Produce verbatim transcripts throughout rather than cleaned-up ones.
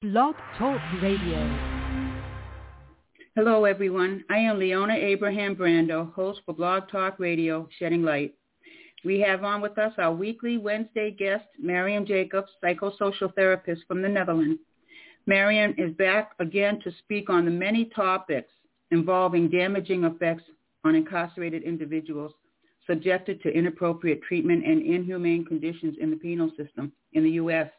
Blog Talk Radio. Hello, everyone. I am Leona Abraham Brando, host for Blog Talk Radio, Shedding Light. We have on with us our weekly Wednesday guest, Mariam Jacobs, psychosocial therapist from the Netherlands. Mariam is back again to speak on the many topics involving damaging effects on incarcerated individuals subjected to inappropriate treatment and inhumane conditions in the penal system in the U S.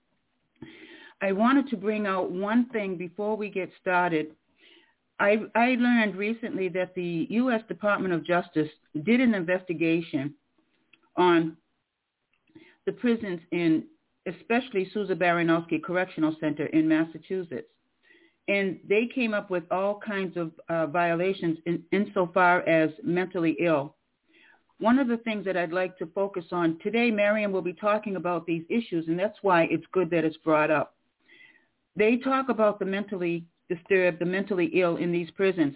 I wanted to bring out one thing before we get started. I, I learned recently that the U S Department of Justice did an investigation on the prisons in, especially Sousa Baranowski Correctional Center in Massachusetts. And they came up with all kinds of uh, violations in, insofar as mentally ill. One of the things that I'd like to focus on today, Mariam will be talking about these issues, and that's why it's good that it's brought up. They talk about the mentally disturbed, the mentally ill in these prisons.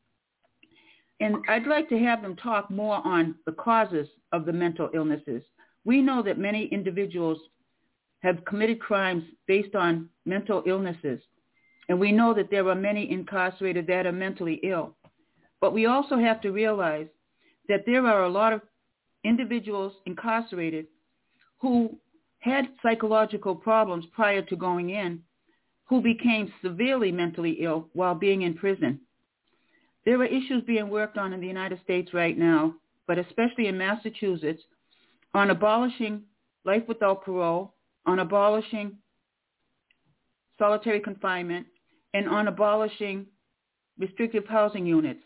And I'd like to have them talk more on the causes of the mental illnesses. We know that many individuals have committed crimes based on mental illnesses. And we know that there are many incarcerated that are mentally ill. But we also have to realize that there are a lot of individuals incarcerated who had psychological problems prior to going in, who became severely mentally ill while being in prison. There are issues being worked on in the United States right now, but especially in Massachusetts, on abolishing life without parole, on abolishing solitary confinement, and on abolishing restrictive housing units.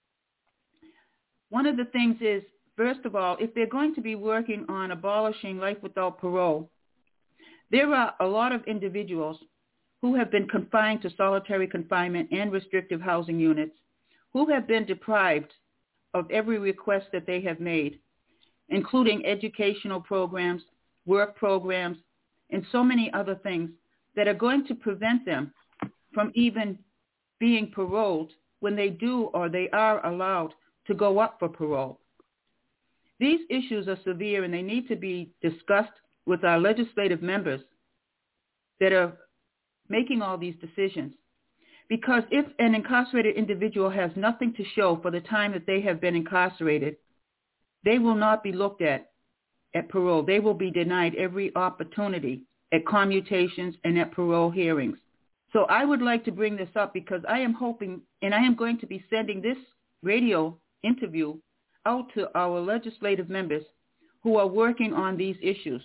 One of the things is, first of all, if they're going to be working on abolishing life without parole, there are a lot of individuals who have been confined to solitary confinement and restrictive housing units, who have been deprived of every request that they have made, including educational programs, work programs, and so many other things that are going to prevent them from even being paroled when they do or they are allowed to go up for parole. These issues are severe and they need to be discussed with our legislative members that are making all these decisions. Because if an incarcerated individual has nothing to show for the time that they have been incarcerated, they will not be looked at at parole. They will be denied every opportunity at commutations and at parole hearings. So I would like to bring this up because I am hoping, and I am going to be sending this radio interview out to our legislative members who are working on these issues,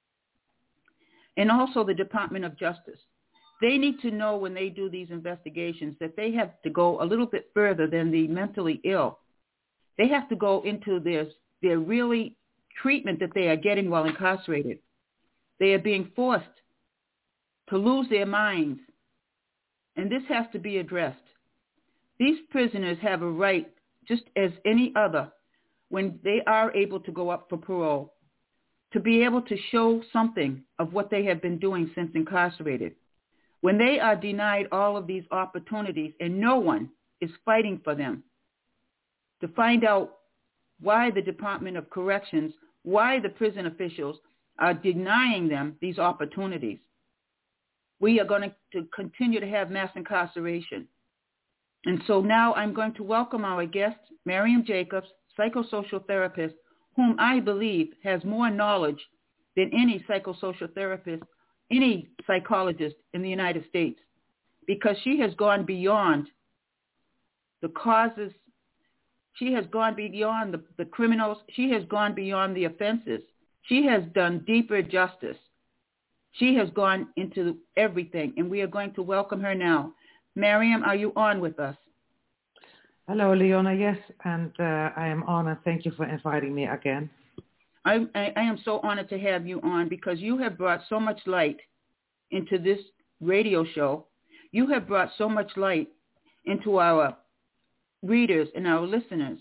and also the Department of Justice. They need to know when they do these investigations that they have to go a little bit further than the mentally ill. They have to go into their, their really treatment that they are getting while incarcerated. They are being forced to lose their minds, and this has to be addressed. These prisoners have a right, just as any other, when they are able to go up for parole, to be able to show something of what they have been doing since incarcerated. When they are denied all of these opportunities and no one is fighting for them to find out why the Department of Corrections, why the prison officials are denying them these opportunities, we are going to continue to have mass incarceration. And so now I'm going to welcome our guest, Mariam Jacobs, psychosocial therapist, whom I believe has more knowledge than any psychosocial therapist, any psychologist in the United States, because she has gone beyond the causes. She has gone beyond the, the criminals. She has gone beyond the offenses. She has done deeper justice. She has gone into everything, and we are going to welcome her now. Mariam, are you on with us? Hello, Leona. Yes, and uh, I am on, and thank you for inviting me again. I, I, I am so honored to have you on because you have brought so much light into this radio show. You have brought so much light into our readers and our listeners.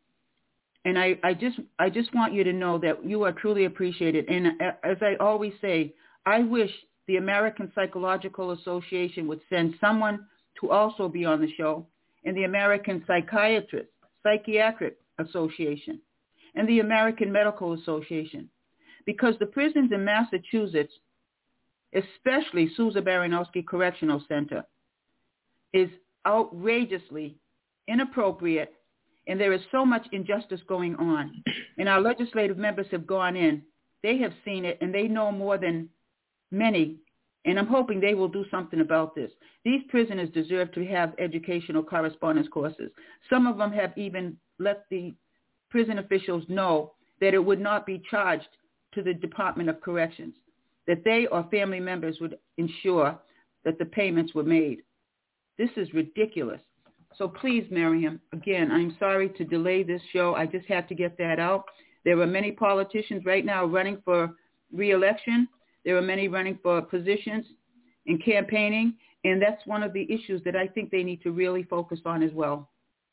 And I, I just I just want you to know that you are truly appreciated. And as I always say, I wish the American Psychological Association would send someone to also be on the show, and the American Psychiatrist, Psychiatric Association, and the American Medical Association, because the prisons in Massachusetts especially Sousa Baranowski Correctional Center, is outrageously inappropriate, and there is so much injustice going on. And our legislative members have gone in. They have seen it, and they know more than many, and I'm hoping they will do something about this. These prisoners deserve to have educational correspondence courses. Some of them have even let the prison officials know that it would not be charged to the Department of Corrections, that they or family members would ensure that the payments were made. This is ridiculous. So please, Miriam, again, I'm sorry to delay this show. I just had to get that out. There are many politicians right now running for re-election. There are many running for positions in campaigning, and that's one of the issues that I think they need to really focus on as well.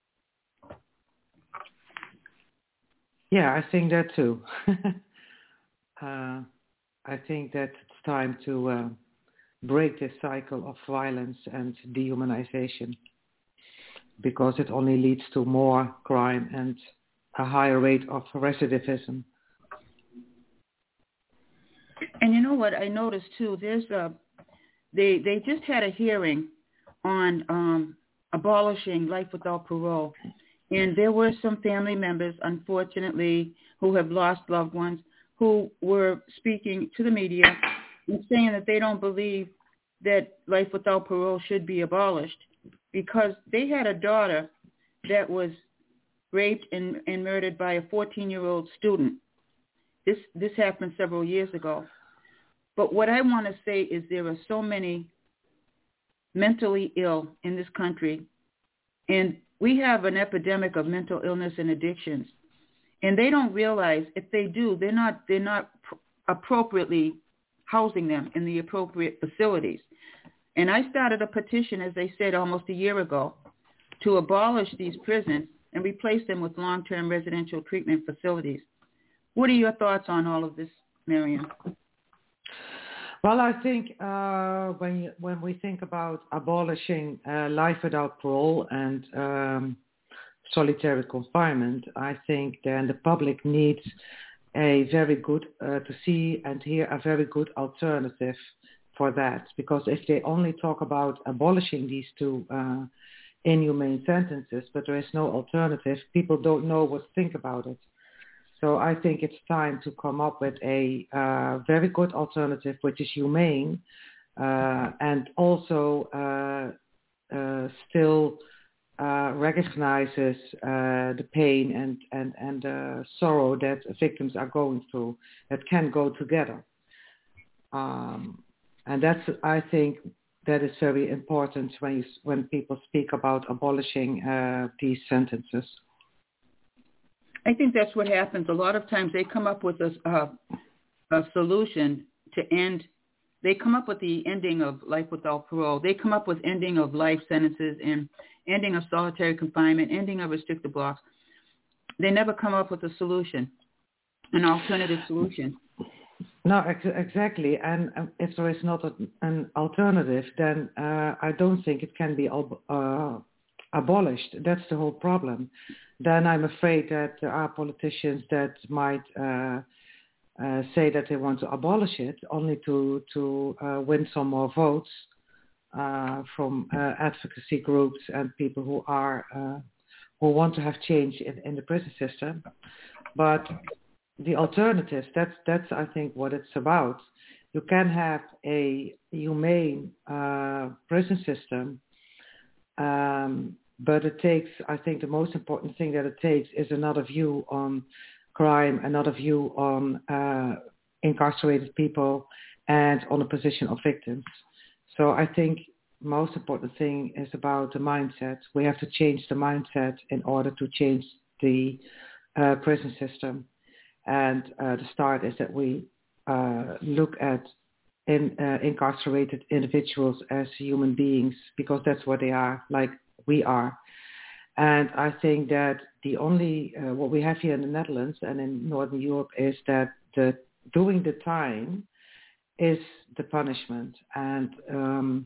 Yeah, I think that too. uh, I think that it's time to uh, break this cycle of violence and dehumanization, because it only leads to more crime and a higher rate of recidivism. And you know what I noticed too? There's a they they just had a hearing on um, abolishing life without parole, and there were some family members, unfortunately, who have lost loved ones, who were speaking to the media and saying that they don't believe that life without parole should be abolished, because they had a daughter that was raped and, and murdered by a fourteen-year-old student. This this happened several years ago. But what I want to say is there are so many mentally ill in this country, and we have an epidemic of mental illness and addictions. And they don't realize, if they do, they're not they're not pr- appropriately housing them in the appropriate facilities. And I started a petition, as I said, almost a year ago, to abolish these prisons and replace them with long-term residential treatment facilities. What are your thoughts on all of this, Miriam? Well, I think uh, when you, when we think about abolishing uh, life without parole and um, solitary confinement, I think then the public needs a very good uh, to see and hear a very good alternative for that. Because if they only talk about abolishing these two uh, inhumane sentences, but there is no alternative, people don't know what to think about it. So I think it's time to come up with a uh, very good alternative, which is humane uh, and also uh, uh, still uh, recognizes uh, the pain and, and, and uh, sorrow that victims are going through, that can go together. Um, and that's, I think, that is very important when, you, when people speak about abolishing uh, these sentences. I think that's what happens. A lot of times they come up with a, uh, a solution to end. They come up with the ending of life without parole. They come up with ending of life sentences and ending of solitary confinement, ending of restricted blocks. They never come up with a solution, an alternative solution. No, ex- exactly. And um, if there is not a, an alternative, then uh, I don't think it can be ob- uh, abolished. That's the whole problem. Then I'm afraid that there are politicians that might uh, uh, say that they want to abolish it only to, to uh, win some more votes uh, from uh, advocacy groups and people who are uh, who want to have change in, in the prison system. But the alternatives, that's, that's I think what it's about. You can have a humane uh, prison system, um, but it takes, I think the most important thing that it takes is another view on crime, another view on uh, incarcerated people and on the position of victims. So I think most important thing is about the mindset. We have to change the mindset in order to change the uh, prison system. And uh, the start is that we uh, look at in, uh, incarcerated individuals as human beings, because that's what they are, like we are. And I think that the only, uh, what we have here in the Netherlands and in Northern Europe is that the doing the time is the punishment. And um,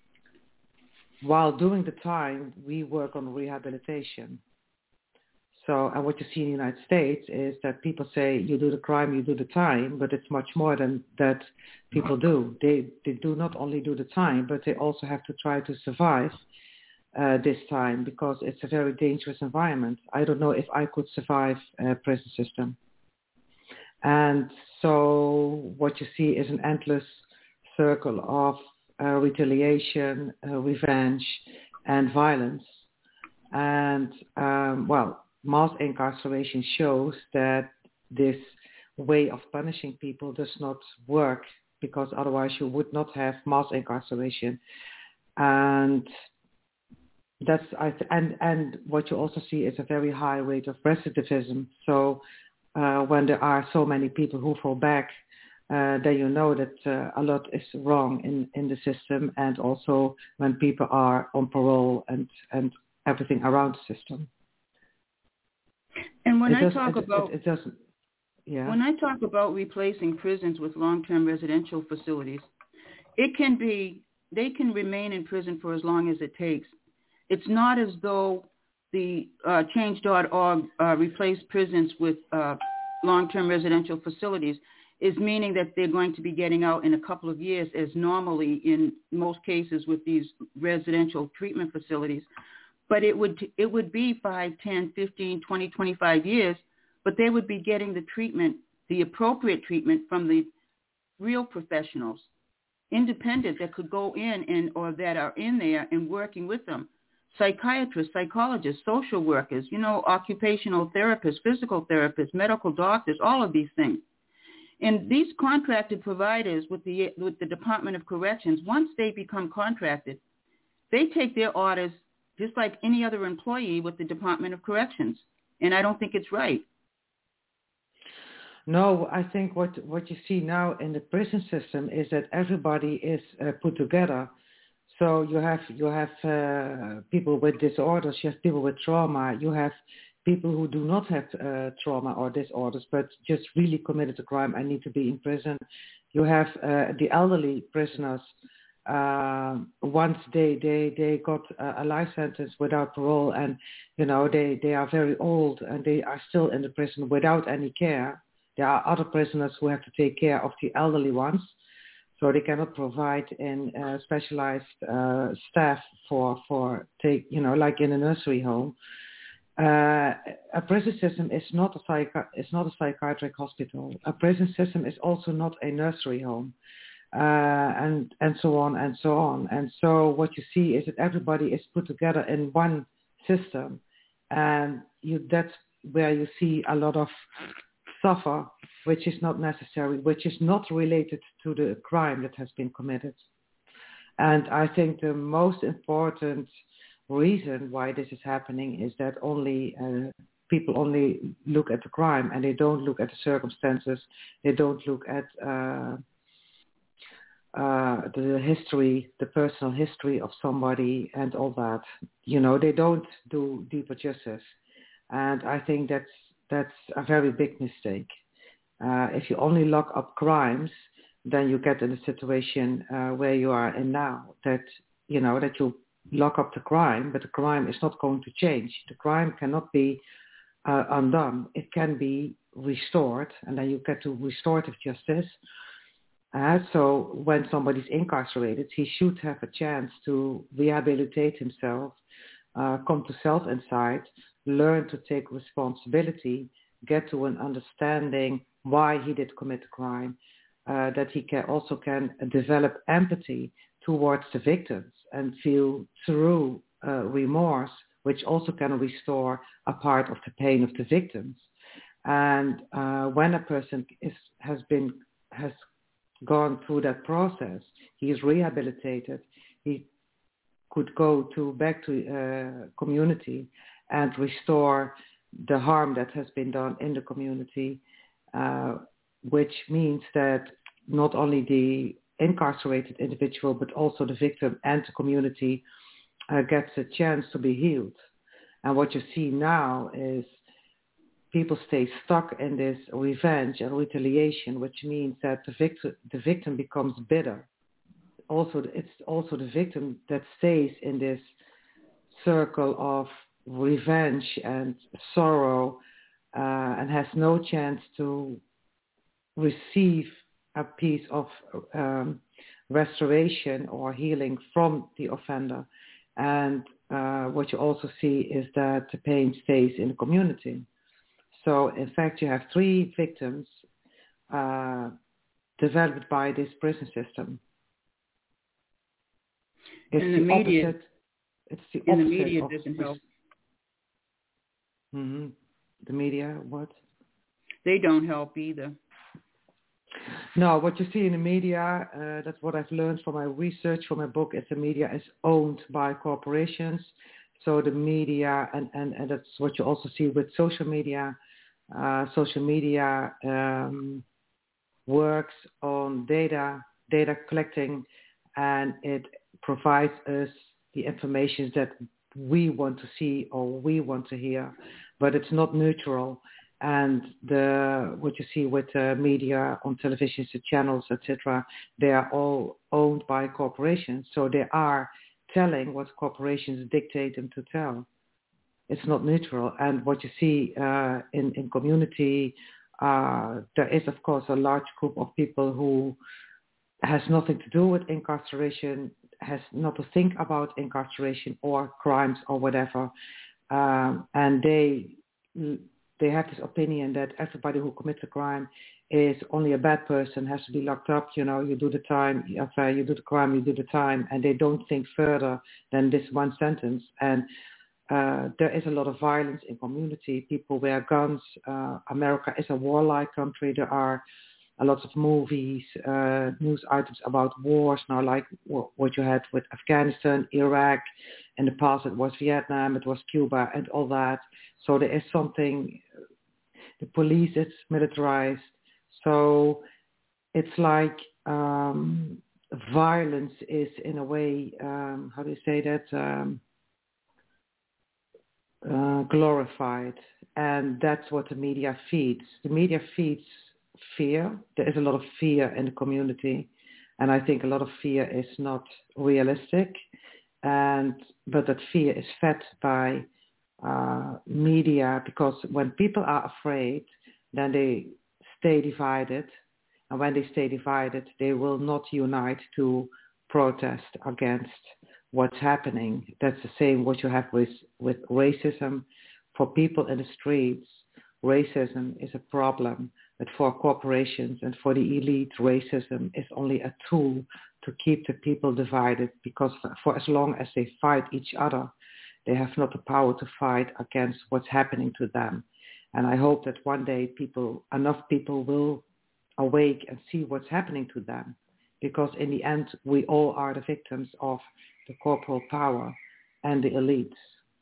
while doing the time, we work on rehabilitation. So, and what you see in the United States is that people say you do the crime, you do the time, but it's much more than that people do. They they do not only do the time, but they also have to try to survive uh, this time because it's a very dangerous environment. I don't know if I could survive a prison system. And so what you see is an endless circle of uh, retaliation, uh, revenge, and violence. And, um, well, mass incarceration shows that this way of punishing people does not work because otherwise you would not have mass incarceration. And that's I th- and, and what you also see is a very high rate of recidivism. So Uh, when there are so many people who fall back, uh, then you know that uh, a lot is wrong in, in the system, and also when people are on parole and, and everything around the system. And when it I does, talk it, about it, it doesn't, yeah. When I talk about replacing prisons with long-term residential facilities, it can be they can remain in prison for as long as it takes. It's not as though the uh, change dot org uh, replaced prisons with uh, long-term residential facilities is meaning that they're going to be getting out in a couple of years, as normally in most cases with these residential treatment facilities. But it would it would be five, ten, fifteen, twenty, twenty-five years, but they would be getting the treatment, the appropriate treatment from the real professionals, independent, that could go in and or that are in there and working with them. Psychiatrists, psychologists, social workers, you know, occupational therapists, physical therapists, medical doctors, all of these things. And these contracted providers with the with the Department of Corrections, once they become contracted, they take their orders just like any other employee with the Department of Corrections. And I don't think it's right. No, I think what, what you see now in the prison system is that everybody is uh, put together. So you have you have uh, people with disorders, you have people with trauma, you have people who do not have uh, trauma or disorders, but just really committed a crime and need to be in prison. You have uh, the elderly prisoners. Uh, once they, they, they got a, a life sentence without parole, and you know they, they are very old and they are still in the prison without any care. There are other prisoners who have to take care of the elderly ones. So they cannot provide in uh, specialized uh, staff for for take you know like in a nursery home. Uh, a prison system is not a psychi- is not a psychiatric hospital. A prison system is also not a nursery home, uh, and and so on and so on. And so what you see is that everybody is put together in one system, and you that's where you see a lot of suffer, which is not necessary, which is not related to the crime that has been committed. And I think the most important reason why this is happening is that only uh, people only look at the crime and they don't look at the circumstances. They don't look at uh, uh, the history, the personal history of somebody and all that. You know, they don't do deeper justice. And I think that's That's a very big mistake. Uh, if you only lock up crimes, then you get in a situation uh, where you are in now, that, you know, that you lock up the crime, but the crime is not going to change. The crime cannot be uh, undone. It can be restored, and then you get to restorative justice. Uh, so when somebody's incarcerated, he should have a chance to rehabilitate himself, uh, come to self-insight, learn to take responsibility, get to an understanding why he did commit the crime, uh, that he can also can develop empathy towards the victims and feel through uh, remorse, which also can restore a part of the pain of the victims. And uh, when a person is, has been has gone through that process, he is rehabilitated, he could go to back to uh, community and restore the harm that has been done in the community, uh, which means that not only the incarcerated individual, but also the victim and the community uh, gets a chance to be healed. And what you see now is people stay stuck in this revenge and retaliation, which means that the victim, the victim becomes bitter. Also, it's also the victim that stays in this circle of revenge and sorrow uh, and has no chance to receive a piece of um, restoration or healing from the offender. And uh, what you also see is that the pain stays in the community. So in fact, you have three victims uh, developed by this prison system. It's and the, the media, opposite. It's the and opposite the media of doesn't this. help. Mm-hmm. The media, what? They don't help either. No, what you see in the media, uh, that's what I've learned from my research, from my book, is the media is owned by corporations. So the media, and, and, and that's what you also see with social media. Uh, social media um, works on data, data collecting, and it provides us the information that we want to see or we want to hear, but it's not neutral. And the what you see with uh, media on television, the channels, et cetera, they are all owned by corporations. So they are telling what corporations dictate them to tell. It's not neutral. And what you see uh, in, in community, uh, there is, of course, a large group of people who has nothing to do with incarceration, has not to think about incarceration or crimes or whatever. Um, and they... They have this opinion that everybody who commits a crime is only a bad person, has to be locked up. You know, you do the time, you do the crime, you do the time, and they don't think further than this one sentence. And uh, there is a lot of violence in community. People wear guns. Uh, America is a warlike country. There are a lot of movies, uh, news items about wars now, like what you had with Afghanistan, Iraq. In the past, it was Vietnam, it was Cuba, and all that. So there is something, the police is militarized. So it's like um, violence is in a way, um, how do you say that, um, uh, glorified. And that's what the media feeds. The media feeds fear. There is a lot of fear in the community. And I think a lot of fear is not realistic. And but that fear is fed by uh, media, because when people are afraid, then they stay divided. And when they stay divided, they will not unite to protest against what's happening. That's the same what you have with, with racism. For people in the streets, racism is a problem. But for corporations and for the elite, racism is only a tool to keep the people divided, because for as long as they fight each other, they have not the power to fight against what's happening to them. And I hope that one day people, enough people will awake and see what's happening to them, because in the end, we all are the victims of the corporal power and the elites.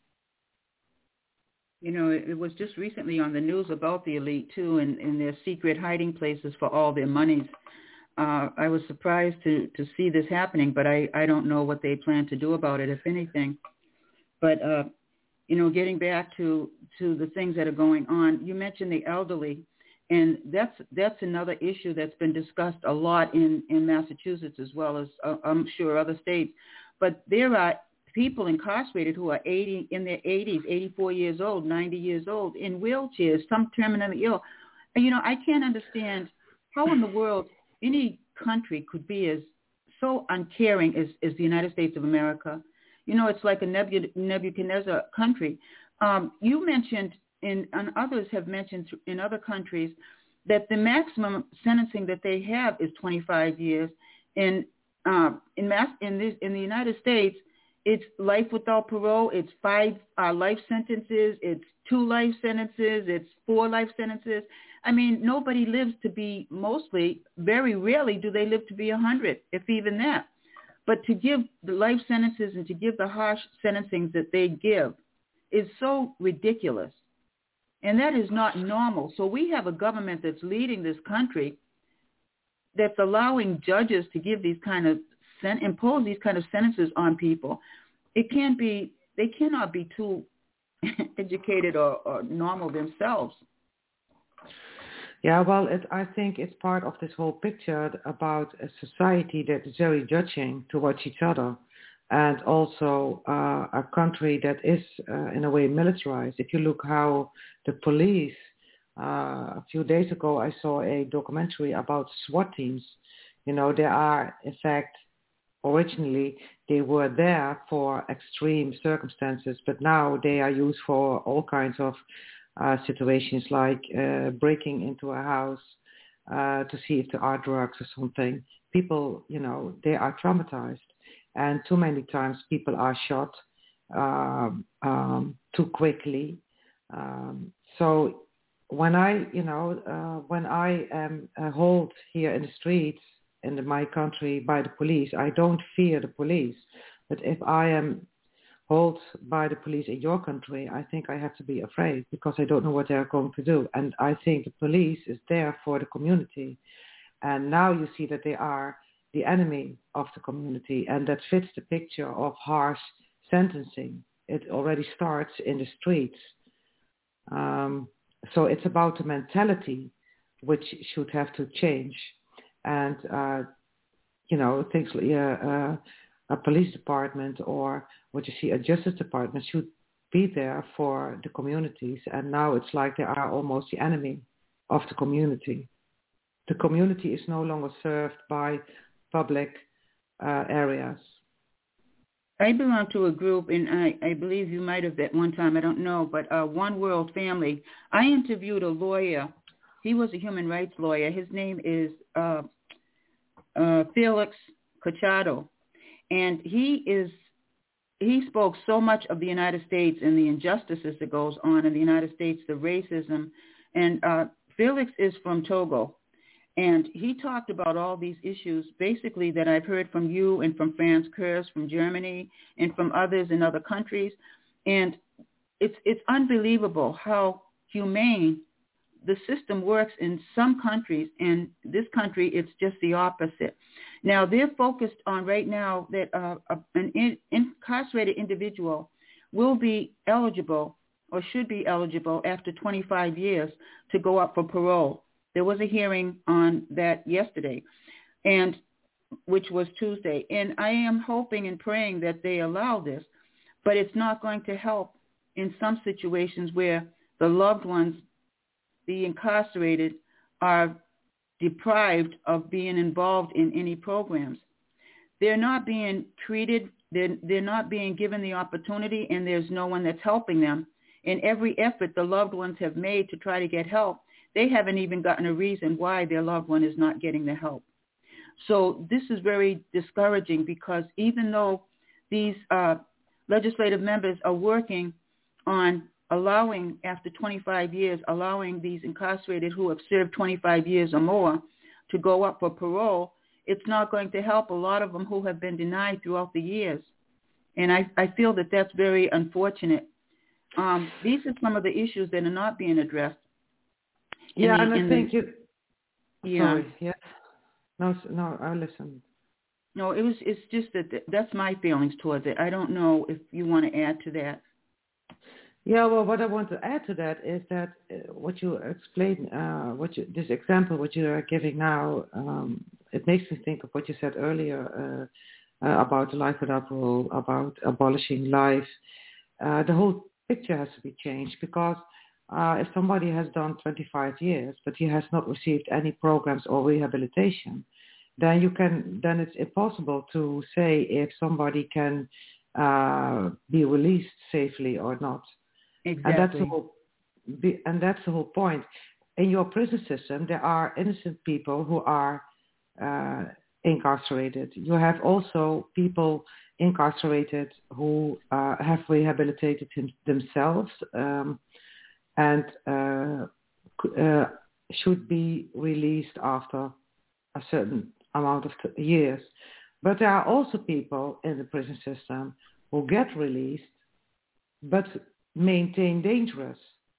You know, it, it was just recently on the news about the elite, too, and, and their secret hiding places for all their monies. Uh, I was surprised to, to see this happening, but I, I don't know what they plan to do about it, if anything. But, uh, you know, getting back to, to the things that are going on, you mentioned the elderly, and that's that's another issue that's been discussed a lot in, in Massachusetts, as well as uh, I'm sure other states. But there are people incarcerated who are eighty in their eighties, eighty-four years old, ninety years old, in wheelchairs, some terminally ill. And, you know, I can't understand how in the world any country could be as so uncaring as, as the United States of America. You know, it's like a Nebuchadnezzar country. Um, you mentioned, in, and others have mentioned in other countries, that the maximum sentencing that they have is twenty-five years. In uh, in, mass, in, this, in the United States, it's life without parole. It's five uh, life sentences. It's two life sentences. It's four life sentences. I mean, nobody lives to be, mostly, very rarely do they live to be one hundred, if even that. But to give the life sentences and to give the harsh sentencing that they give is so ridiculous. And that is not normal. So we have a government that's leading this country that's allowing judges to give these kind of, impose these kind of sentences on people. It can't be, they cannot be too educated or, or normal themselves. Yeah, well, it, I think it's part of this whole picture about a society that is very judging towards each other. and also uh, a country that is uh, in a way militarized. If you look how the police, uh, a few days ago I saw a documentary about SWAT teams. You know, they are in fact, originally they were there for extreme circumstances, but now they are used for all kinds of uh, situations like uh, breaking into a house uh, to see if there are drugs or something. People, you know, they are traumatized. And too many times people are shot um, um, too quickly. Um, so when I, you know, uh, when I am uh, hauled here in the streets in the, my country by the police, I don't fear the police. But if I am hauled by the police in your country, I think I have to be afraid because I don't know what they're going to do. And I think the police is there for the community. And now you see that they are the enemy of the community, and that fits the picture of harsh sentencing. It already starts in the streets. Um, so it's about the mentality which should have to change. And, uh, you know, things like uh, uh, a police department or what you see, a justice department should be there for the communities. And now it's like they are almost the enemy of the community. The community is no longer served by public uh, areas. I belong to a group, and I, I believe you might have at one time, I don't know, but uh, One World Family. I interviewed a lawyer. He was a human rights lawyer. His name is uh, uh, Felix Cachado, and he is he spoke so much of the United States and the injustices that goes on in the United States, the racism, and uh, Felix is from Togo. And he talked about all these issues, basically, that I've heard from you and from Franz Kurz, from Germany, and from others in other countries. And it's it's unbelievable how humane the system works in some countries. And this country, it's just the opposite. Now, they're focused on right now that uh, an in, incarcerated individual will be eligible or should be eligible after twenty-five years to go up for parole. There was a hearing on that yesterday, and which was Tuesday. And I am hoping and praying that they allow this, but it's not going to help in some situations where the loved ones, the incarcerated, are deprived of being involved in any programs. They're not being treated, they're, they're not being given the opportunity, and there's no one that's helping them. In every effort the loved ones have made to try to get help, they haven't even gotten a reason why their loved one is not getting the help. So this is very discouraging because even though these uh, legislative members are working on allowing, after twenty-five years, allowing these incarcerated who have served twenty-five years or more to go up for parole, it's not going to help a lot of them who have been denied throughout the years. And I, I feel that that's very unfortunate. Um, these are some of the issues that are not being addressed. Yeah, the, and I think the, you... Yeah. Sorry, yeah. No, no, I listen. No, it was. It's just that th- that's my feelings towards it. I don't know if you want to add to that. Yeah, well, what I want to add to that is that uh, what you explain, uh, what you, this example, what you are giving now, um, it makes me think of what you said earlier uh, uh, about life without parole, about abolishing life. Uh, the whole picture has to be changed because uh, if somebody has done twenty-five years, but he has not received any programs or rehabilitation, then you can, then it's impossible to say if somebody can uh, be released safely or not. Exactly. And that's the whole, and that's the whole point. In your prison system, there are innocent people who are uh, incarcerated. You have also people incarcerated who uh, have rehabilitated him, themselves um, and uh, uh, should be released after a certain amount of t- years. But there are also people in the prison system who get released but maintain dangerous.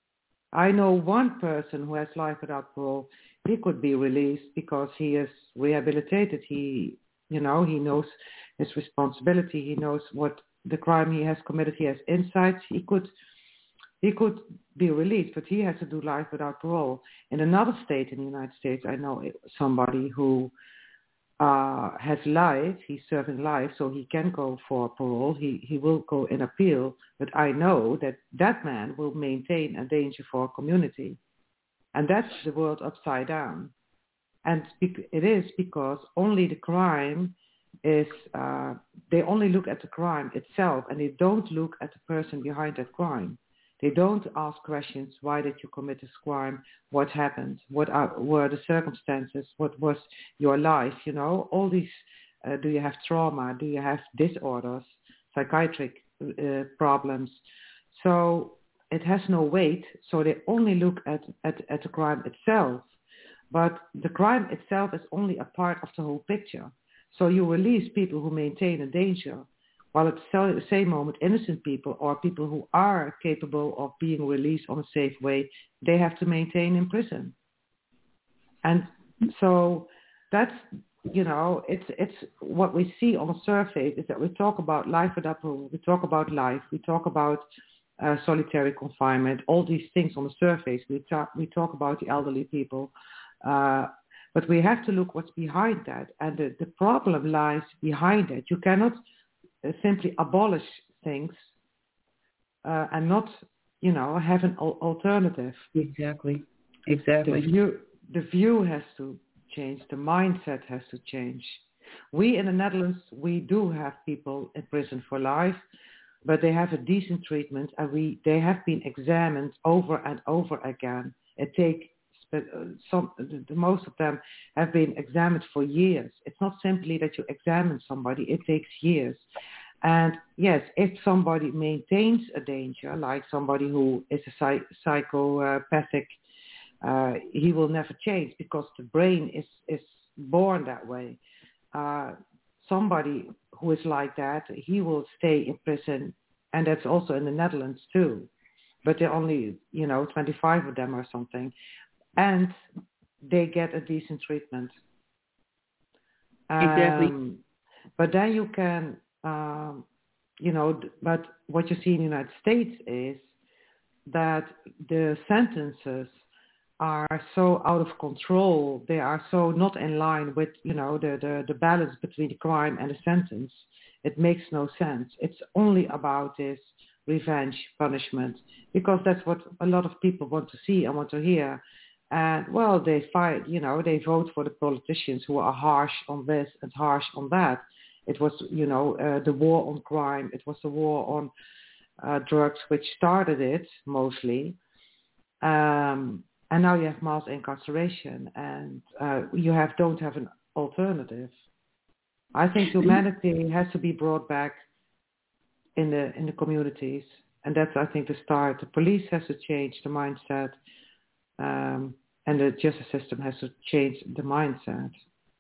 I know one person who has life without parole. He could be released because he is rehabilitated. He, you know, he knows his responsibility. He knows what the crime he has committed. He has insights. He could, he could be released, but he has to do life without parole. In another state in the United States, I know somebody who uh, has life, he's serving life, so he can go for parole, he, he will go in appeal, but I know that that man will maintain a danger for our community. And that's the world upside down. And it is because only the crime is, uh, they only look at the crime itself and they don't look at the person behind that crime. They don't ask questions, why did you commit this crime? What happened? What are, were the circumstances? What was your life? You know, all these, uh, do you have trauma? Do you have disorders, psychiatric uh, problems? So it has no weight. So they only look at, at, at the crime itself. But the crime itself is only a part of the whole picture. So you release people who maintain a danger, while at the same moment, innocent people or people who are capable of being released on a safe way, they have to maintain in prison. And so that's, you know, it's it's what we see on the surface is that we talk about life without parole, we talk about life, we talk about uh, solitary confinement, all these things on the surface. We talk we talk about the elderly people, uh, but we have to look what's behind that, and the, the problem lies behind it. You cannot Uh, simply abolish things uh, and not, you know, have an al- alternative. Exactly. Exactly. The view, the view has to change. The mindset has to change. We in the Netherlands, we do have people in prison for life, but they have a decent treatment, and we they have been examined over and over again. It takes some, the, the most of them have been examined for years. It's not simply that you examine somebody, it takes years. And yes, if somebody maintains a danger, like somebody who is a psych- psychopathic, uh, he will never change because the brain is, is born that way. Uh, somebody who is like that, he will stay in prison, and that's also in the Netherlands too. But there are only, you know, twenty-five of them or something. And they get a decent treatment. Um, exactly. But then you can, um, you know, but what you see in the United States is that the sentences are so out of control. They are so not in line with, you know, the, the, the balance between the crime and the sentence. It makes no sense. It's only about this revenge, punishment, because that's what a lot of people want to see and want to hear. And, well, they fight, you know, they vote for the politicians who are harsh on this and harsh on that. It was, you know, uh, the war on crime. It was the war on uh, drugs, which started it mostly. Um, and now you have mass incarceration, and uh, you have don't have an alternative. I think humanity has to be brought back in the in the communities, and that's, I think, the start. The police has to change the mindset. Um, and the justice system has to change the mindset.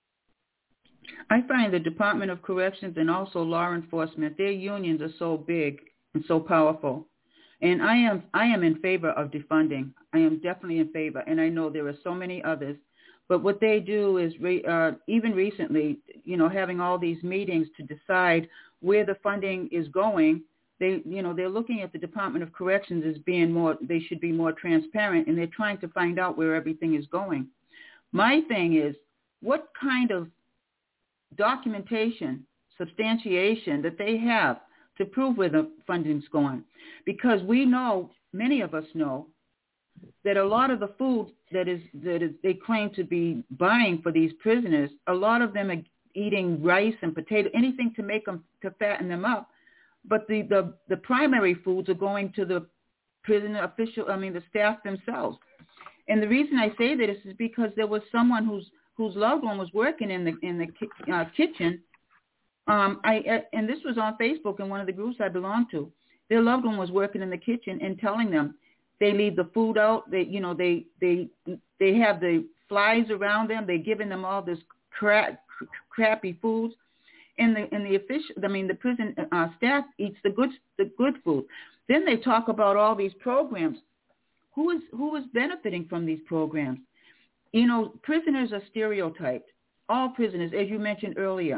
I find the Department of Corrections and also law enforcement, their unions are so big and so powerful. And I am I am in favor of defunding. I am definitely in favor, and I know there are so many others. But what they do is, re, uh, even recently, you know, having all these meetings to decide where the funding is going. They, you know, they're looking at the Department of Corrections as being more, they should be more transparent, and they're trying to find out where everything is going. My thing is, what kind of documentation, substantiation that they have to prove where the funding's going? Because we know, many of us know, that a lot of the food that is that is they claim to be buying for these prisoners, a lot of them are eating rice and potato, anything to make them, to fatten them up. But the, the, the primary foods are going to the prison official, I mean, the staff themselves. And the reason I say that is because there was someone whose whose loved one was working in the in the uh, kitchen. Um, I and this was on Facebook in one of the groups I belong to. Their loved one was working in the kitchen and telling them they leave the food out. They, you know, they they they have the flies around them. They're giving them all this crap, crappy foods. And the and the official, I mean, the prison uh, staff eats the good the good food. Then they talk about all these programs. Who is who is benefiting from these programs? You know, prisoners are stereotyped. All prisoners, as you mentioned earlier.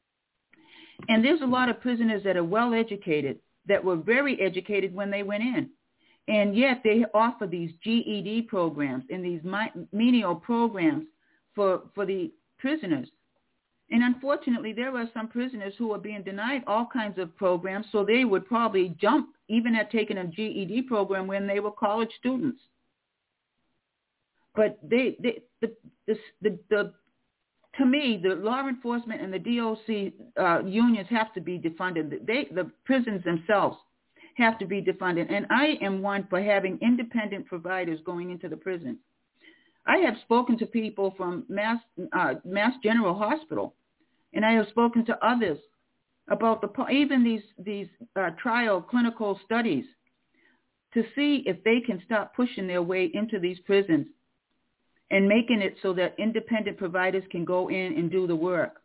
And there's a lot of prisoners that are well educated, that were very educated when they went in, and yet they offer these G E D programs and these menial programs for for the prisoners. And unfortunately, there are some prisoners who are being denied all kinds of programs, so they would probably jump even at taking a G E D program when they were college students. But they, they the, the, the, the, to me, the law enforcement and the D O C uh, unions have to be defunded. They, the prisons themselves have to be defunded. And I am one for having independent providers going into the prison. I have spoken to people from Mass, uh, Mass General Hospital, and I have spoken to others about the even these these uh, trial clinical studies to see if they can stop pushing their way into these prisons and making it so that independent providers can go in and do the work.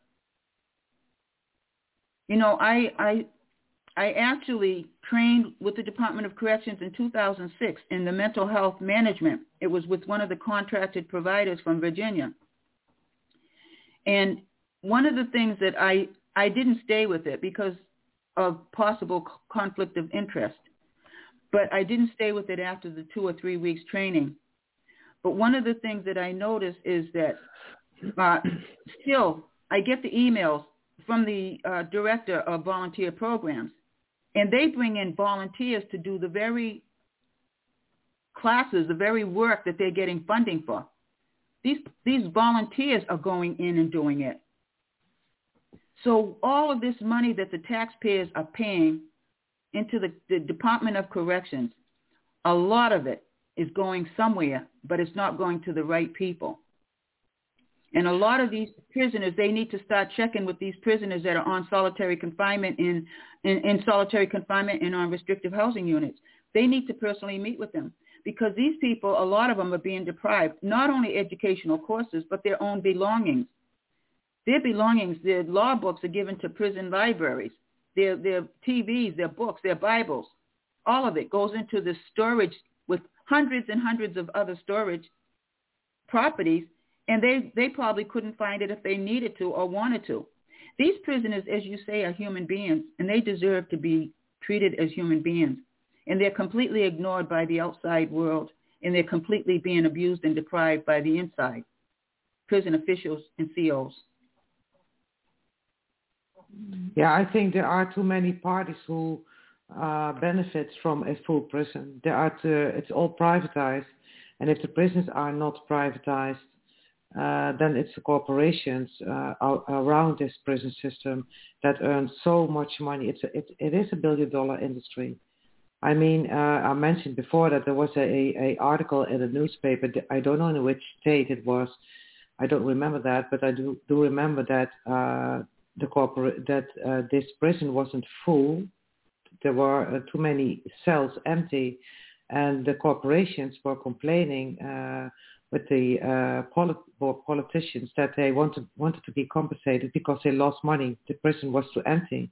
You know, I I I actually trained with the Department of Corrections in two thousand six in the mental health management. It was with one of the contracted providers from Virginia. And one of the things that I, I didn't stay with it because of possible conflict of interest, but I didn't stay with it after the two or three weeks training. But one of the things that I noticed is that uh, still I get the emails from the uh, director of volunteer programs, and they bring in volunteers to do the very classes, the very work that they're getting funding for. These these volunteers are going in and doing it. So all of this money that the taxpayers are paying into the, the Department of Corrections, a lot of it is going somewhere, but it's not going to the right people. And a lot of these prisoners, they need to start checking with these prisoners that are on solitary confinement in, in, in solitary confinement and on restrictive housing units. They need to personally meet with them because these people, a lot of them are being deprived, not only educational courses, but their own belongings. Their belongings, their law books are given to prison libraries. Their, their T Vs, their books, their Bibles, all of it goes into the storage with hundreds and hundreds of other storage properties. And they, they probably couldn't find it if they needed to or wanted to. These prisoners, as you say, are human beings, and they deserve to be treated as human beings. And they're completely ignored by the outside world, and they're completely being abused and deprived by the inside, prison officials and C Os. Yeah, I think there are too many parties who uh, benefit from a full prison. There are to, it's all privatized, and if the prisons are not privatized, Uh, then it's the corporations uh, around this prison system that earn so much money. It's a, it, it is a billion dollar industry. I mean, uh, I mentioned before that there was a, a article in a newspaper. I don't know in which state it was. I don't remember that, but I do, do remember that uh, the corporate that uh, this prison wasn't full. There were uh, too many cells empty, and the corporations were complaining Uh, with the uh, polit- politicians that they wanted wanted to be compensated because they lost money. The prison was too empty.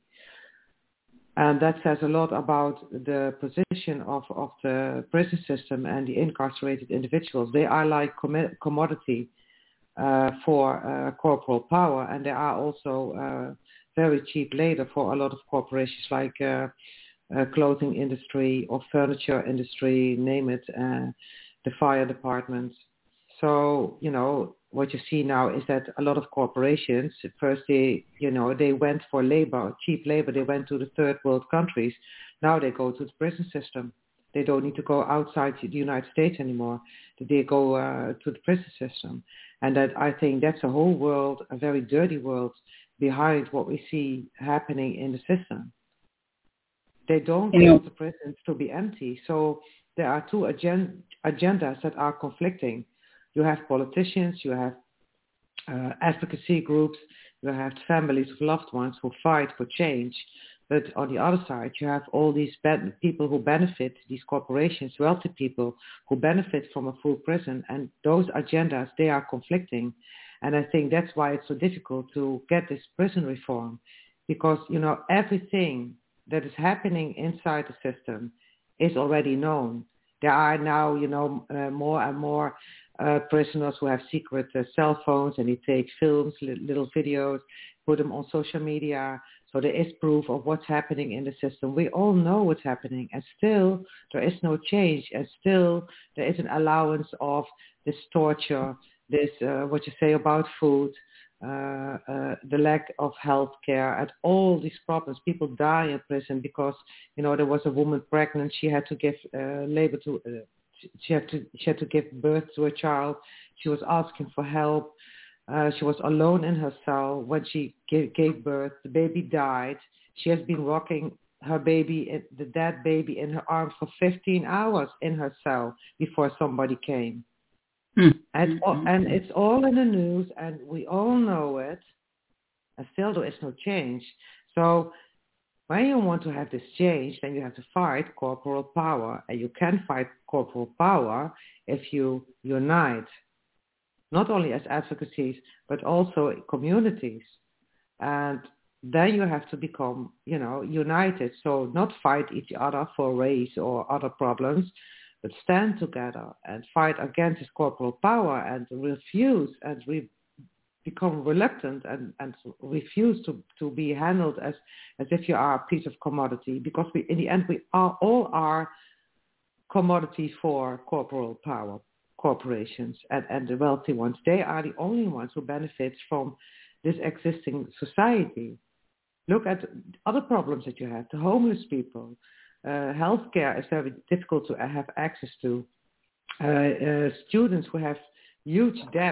And that says a lot about the position of, of the prison system and the incarcerated individuals. They are like com- commodity uh, for uh, corporal power, and they are also uh, very cheap labor for a lot of corporations like uh, uh, clothing industry or furniture industry, name it, uh, the fire department. So, you know, what you see now is that a lot of corporations, first they, you know, they went for labor, cheap labor. They went to the third world countries. Now they go to the prison system. They don't need to go outside the United States anymore. They go uh, to the prison system. And that I think that's a whole world, a very dirty world behind what we see happening in the system. They don't you know, want the prisons to be empty. So there are two agen- agendas that are conflicting. You have politicians, you have uh, advocacy groups, you have families of loved ones who fight for change. But on the other side, you have all these bad people who benefit, these corporations, wealthy people who benefit from a full prison. And those agendas, they are conflicting. And I think that's why it's so difficult to get this prison reform. Because, you know, everything that is happening inside the system is already known. There are now, you know, uh, more and more Uh, prisoners who have secret uh, cell phones, and they take films, li- little videos, put them on social media. So there is proof of what's happening in the system. We all know what's happening, and still there is no change, and still there is an allowance of this torture, this uh, what you say about food, uh, uh, the lack of health care, and all these problems. People die in prison because, you know, there was a woman pregnant. She had to give uh, labor to, uh, she had to, she had to give birth to a child. She was asking for help. Uh, she was alone in her cell when she gave, gave birth. The baby died. She has been rocking her baby, the dead baby, in her arms for fifteen hours in her cell before somebody came. Mm-hmm. And, and it's all in the news, and we all know it, and still there is no change. So when you want to have this change, then you have to fight corporal power, and you can fight corporal power if you unite, not only as advocacies, but also communities. And then you have to become, you know, united. So not fight each other for race or other problems, but stand together and fight against this corporal power and refuse and re- become reluctant and, and refuse to, to be handled as, as if you are a piece of commodity, because we, in the end, we are all are commodity for corporal power, corporations and, and the wealthy ones. They are the only ones who benefit from this existing society. Look at other problems that you have, the homeless people. Uh, healthcare is very difficult to have access to. Uh, uh, students who have huge debt,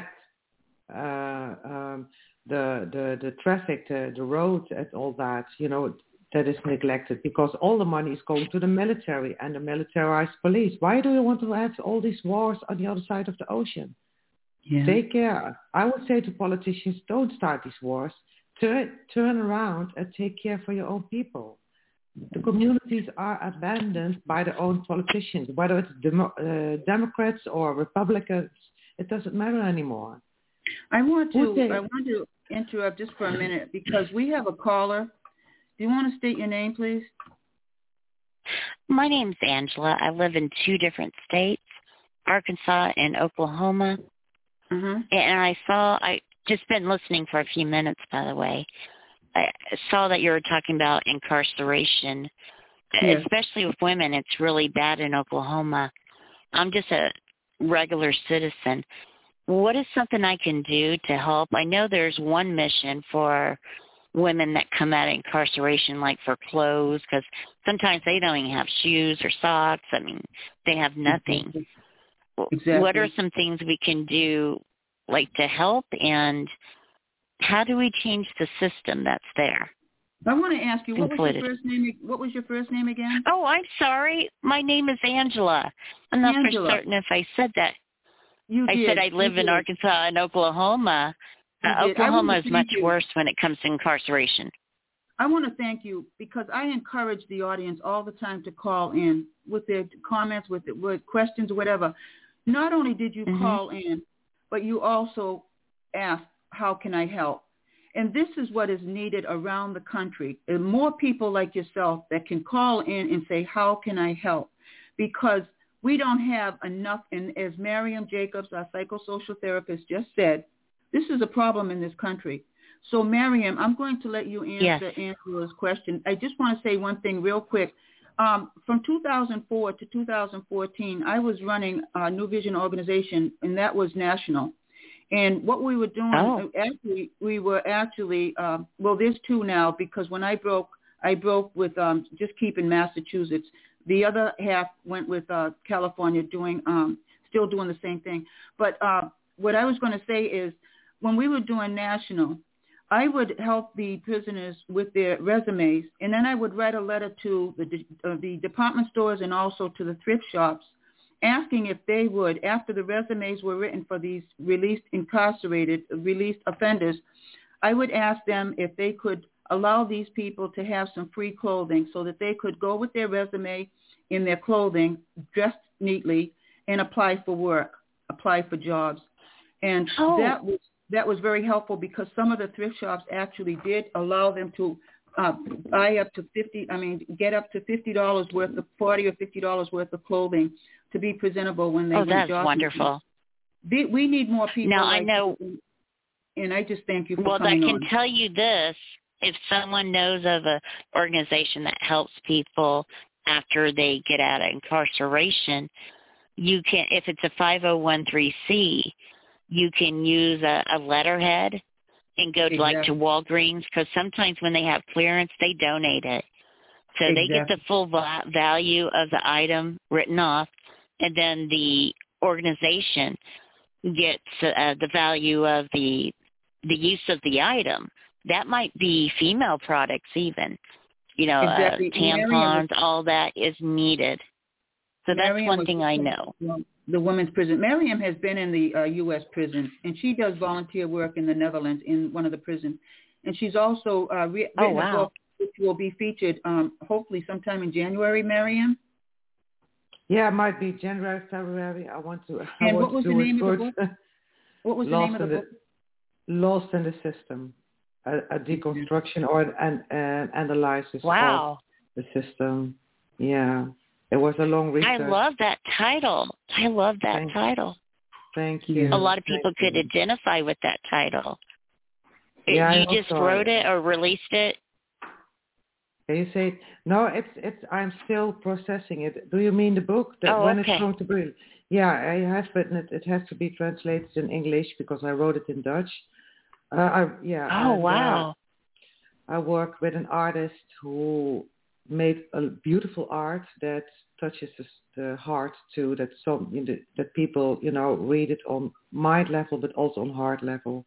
uh, um, the, the the traffic, the, the roads and all that, you know, that is neglected because all the money is going to the military and the militarized police. Why do you want to have all these wars on the other side of the ocean? Yeah. Take care. I would say to politicians, don't start these wars. Turn, turn around and take care for your own people. The communities are abandoned by their own politicians, whether it's demo, uh, Democrats or Republicans. It doesn't matter anymore. I want to I want to interrupt just for a minute because we have a caller. Do you want to state your name, please? My name's Angela. I live in two different states, Arkansas and Oklahoma. Mm-hmm. And I saw, I just been listening for a few minutes, by the way. I saw that you were talking about incarceration, yes. Especially with women. It's really bad in Oklahoma. I'm just a regular citizen. What is something I can do to help? I know there's one mission for women that come out of incarceration, like for clothes, because sometimes they don't even have shoes or socks. I mean, they have nothing. Exactly. What are some things we can do, like, to help, and how do we change the system that's there? I want to ask you, what included. was your first name? What was your first name again? Oh, I'm sorry. My name is Angela. I'm not Angela. for certain if I said that. You I did. said I live you in did. Arkansas and Oklahoma. Uh, Oklahoma is much you. worse when it comes to incarceration. I want to thank you because I encourage the audience all the time to call in with their comments, with, with questions, whatever. Not only did you mm-hmm. call in, but you also asked, how can I help? And this is what is needed around the country. And more people like yourself that can call in and say, how can I help? Because we don't have enough. And as Miriam Jacobs, our psychosocial therapist, just said, this is a problem in this country. So, Miriam, I'm going to let you answer yes. Angela's question. I just want to say one thing real quick. Um, from two thousand four to two thousand fourteen, I was running a New Vision organization, and that was national. And what we were doing, oh. actually, we were actually, um, well, there's two now, because when I broke, I broke with um, just keeping Massachusetts. The other half went with uh, California, doing, um, still doing the same thing. But uh, what I was going to say is, when we were doing national, I would help the prisoners with their resumes, and then I would write a letter to the uh, the department stores and also to the thrift shops, asking if they would, after the resumes were written for these released incarcerated, released offenders, I would ask them if they could allow these people to have some free clothing so that they could go with their resume in their clothing, dressed neatly, and apply for work, apply for jobs. And oh. that was that was very helpful because some of the thrift shops actually did allow them to uh, buy up to fifty. I mean, get up to fifty dollars worth of forty or fifty dollars worth of clothing to be presentable when they. Oh, went that's jogging. Wonderful. They, we need more people. Now like I know. You, and I just thank you for well, coming I can on. tell you this: if someone knows of an organization that helps people after they get out of incarceration, you can. If it's a five oh one c, you can use a, a letterhead and go to, exactly. like to Walgreens, because sometimes when they have clearance, they donate it. So exactly. they get the full va- value of the item written off, and then the organization gets uh, the value of the the use of the item. That might be female products even. You know, exactly. uh, tampons, was, all that is needed. So Miriam that's one thing I know. The women's prison. Miriam has been in the uh, U S prison, and she does volunteer work in the Netherlands in one of the prisons. And she's also uh, re- written oh, wow. a book which will be featured um, hopefully sometime in January, Miriam. Yeah, it might be January, February. I want to. I and want what was to the do name it of the book? What was the Lost name of the, the book? Lost in the System, a, a deconstruction or an, an analysis wow. of the system. Yeah, it was a long research. I love that title. I love that Thank, title. Thank you. A lot of people Thank could you. identify with that title. Yeah, you I just also, wrote it or released it? Can you say no? It's it's. I'm still processing it. Do you mean the book that oh, when okay. it's going to be? Yeah, I have written it. It has to be translated in English because I wrote it in Dutch. Uh, I yeah. Oh and, wow! Uh, I work with an artist who made a beautiful art that touches the, the heart too. That some you know, that people you know read it on mind level, but also on heart level.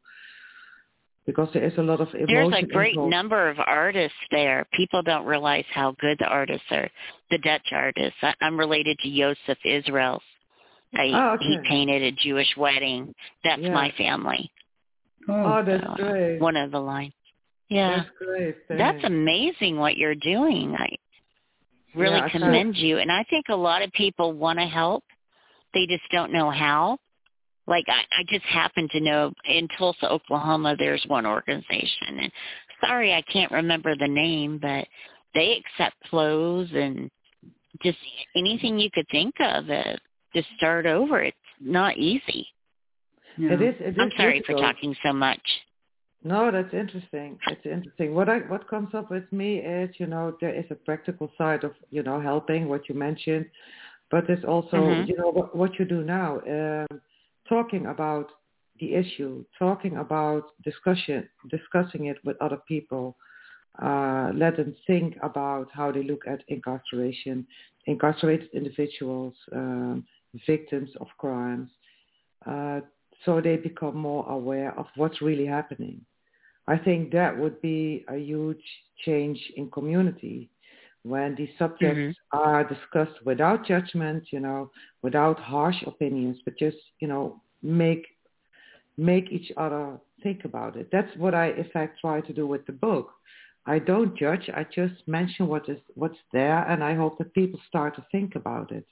Because there is a lot of emotion. There's a great involved. number of artists there. People don't realize how good the artists are. The Dutch artists. I, I'm related to Joseph Israels. I, oh, okay. He painted a Jewish wedding. That's yeah. my family. Oh, that's so, great. One of the lines. Yeah. That's great. Thanks. That's amazing what you're doing. I really yeah, commend you. And I think a lot of people want to help. They just don't know how. Like, I, I just happen to know in Tulsa, Oklahoma, there's one organization. And sorry, I can't remember the name, but they accept clothes and just anything you could think of uh, to start over. It's not easy. Yeah. It is. It is I'm sorry difficult. for talking so much. No, that's interesting. It's interesting. What I what comes up with me is, you know, there is a practical side of, you know, helping, what you mentioned, but there's also, Mm-hmm. you know, what, what you do now. Um, talking about the issue, talking about discussion, discussing it with other people, uh, let them think about how they look at incarceration, incarcerated individuals, um, victims of crimes, uh, so they become more aware of what's really happening. I think that would be a huge change in community when these subjects mm-hmm. are discussed without judgment, you know, without harsh opinions, but just, you know, make make each other think about it. That's what I, in fact, try to do with the book. I don't judge. I just mention what is what's there, and I hope that people start to think about it.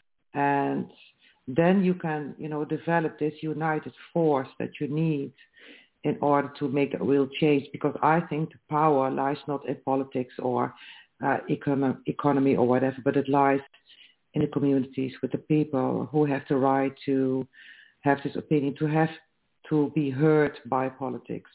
And then you can, you know, develop this united force that you need in order to make a real change, because I think the power lies not in politics or uh, econ- economy or whatever, but it lies in the communities with the people who have the right to have this opinion, to have to be heard by politics,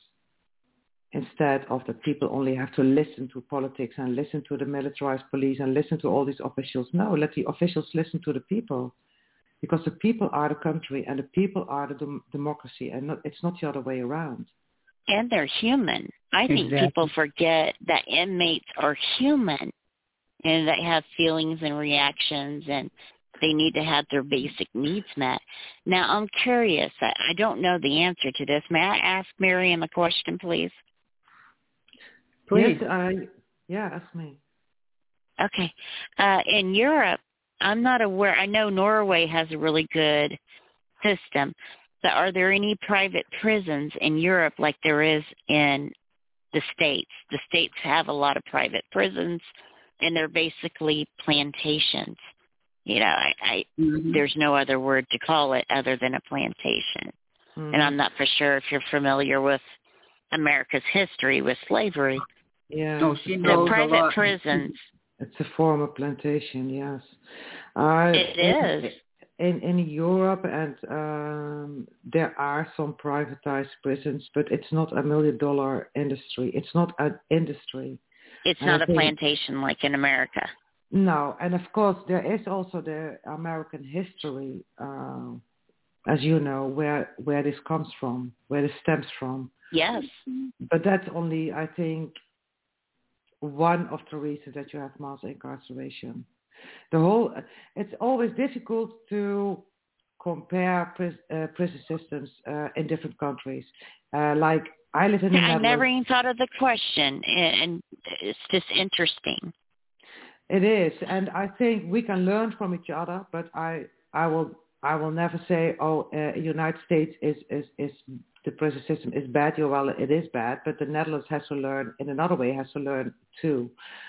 instead of that people only have to listen to politics and listen to the militarized police and listen to all these officials. No, let the officials listen to the people, because the people are the country and the people are the dem- democracy, and not, it's not the other way around. And they're human. I think exactly. people forget that inmates are human and they have feelings and reactions, and they need to have their basic needs met. Now, I'm curious. I, I don't know the answer to this. May I ask Miriam a question, please? Please. Yes, I, yeah, ask me. Okay. Uh, in Europe, I'm not aware. I know Norway has a really good system, but are there any private prisons in Europe like there is in the States? The States have a lot of private prisons, and they're basically plantations. You know, I, I mm-hmm. there's no other word to call it other than a plantation. Mm-hmm. And I'm not for sure if you're familiar with America's history with slavery. Yeah. Oh, she knows the private a lot. prisons. It's a form of plantation, yes. Uh, it in, is. In, in Europe, and um, there are some privatized prisons, but it's not a million dollar industry. It's not an industry. It's and not I a think, plantation like in America. No, and of course there is also the American history, uh, as you know, where where this comes from, where this stems from. Yes. But that's only, I think, one of the reasons that you have mass incarceration. The whole, it's always difficult to compare pris, uh, prison systems uh, in different countries. Uh, like I live in the I Netherlands. never even thought of the question, and it's just interesting. It is, and I think we can learn from each other. But I, I will, I will never say, oh, uh, United States is, is, is the prison system is bad. Yeah, well, it is bad, but the Netherlands has to learn in another way. Has to learn too.